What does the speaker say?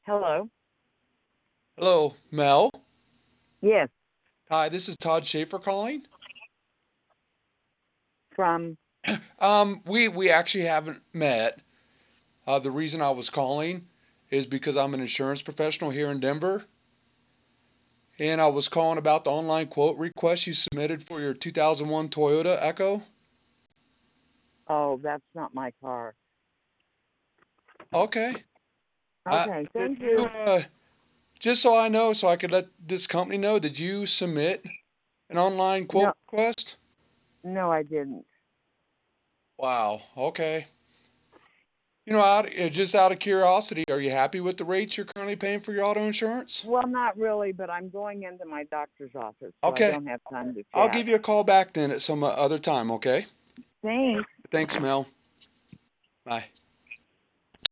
Hello. Hello, Mel. Yes, Hi, this is Todd Schaefer calling. from. We actually haven't met. The reason I was calling is because I'm an insurance professional here in Denver, and I was calling about the online quote request you submitted for your 2001 Toyota Echo. Oh, that's not my car. Okay. Okay, Did thank you, you. just so I know, so I could let this company know, did you submit an online No, quote request? no, I didn't. Wow. Okay. Just out of curiosity, are you happy with the rates you're currently paying for your auto insurance? Well, not really, but I'm going into my doctor's office, so I Okay. don't have time to I'll chat. give you a call back then at some other time, okay? Thanks. Thanks, Mel. Bye.